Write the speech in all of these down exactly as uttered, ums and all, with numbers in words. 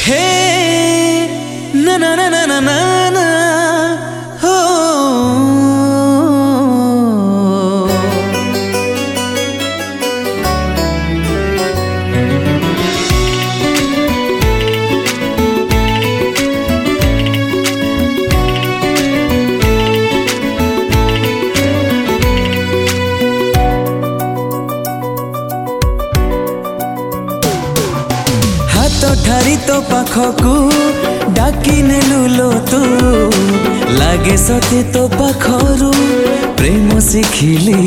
हे ना ना ना ना ना ना ना हो हाथ ठारी तो पाखकू डाकी नेलुलो तू लागे सते तो पाखरू प्रेम शिखिली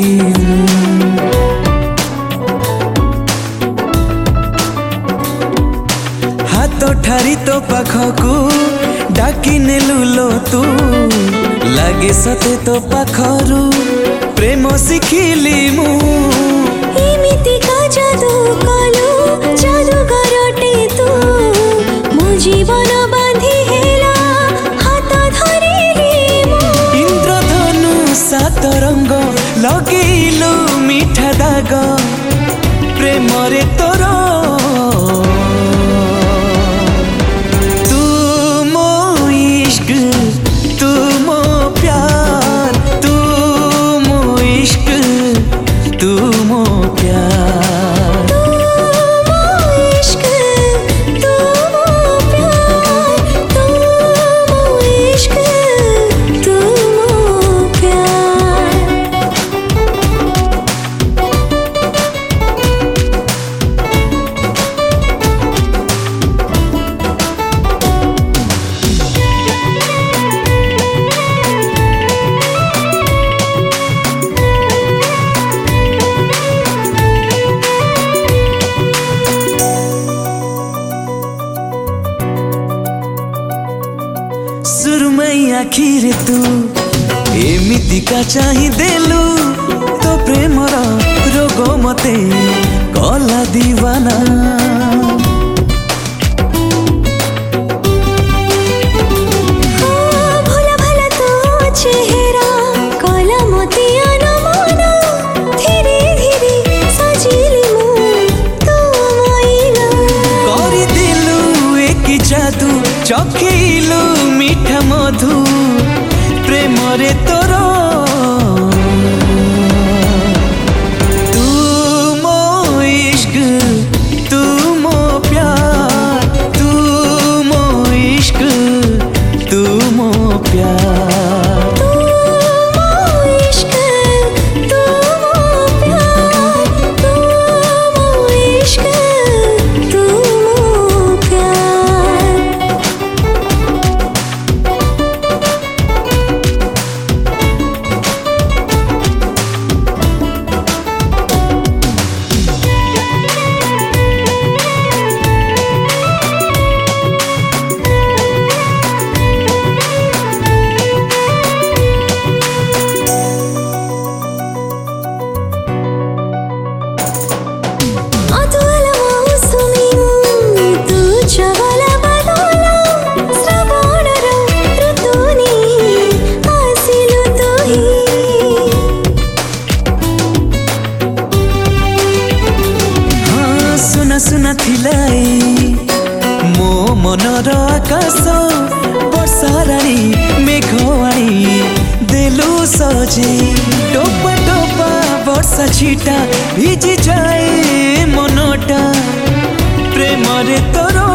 हाथ ठारी तो पाखकू डाकी नेलुलो तू लागे सते तो पाखरू प्रेम शिखिली मु एमिति का जादू कालू जादूगरटे तू मो जीवन बांधी हेला हाथ धरिली मु इंद्रधनु सात रंग लगेलु मीठा दाग प्रेम रे तोर तू मो इश्क तू मो प्यार तू मो इश्क तू मो प्यार सुरमई आखिर तू एमिति का चाही देलु तो प्रेमर रोग मते कला दीवाना भला भला तो चेहरा कला मते अनमना धीरे धीरे सजिली मु तो माइला करी दिलु एक जादू चखेलु मीठा मधु प्रेम रे तोर तू मो इश्क तू मो प्यार तू मो इश्क तू मो प्यार इश्क तू मो प्यार तू मो इश्क तू मो प्यार सुना थिलाई मो मनर आकाश वर्षा रानी मेघवाणी देलु सजे टोपा टोपा वर्षा छिटा भिजी जाए मनटा प्रेम रे तोर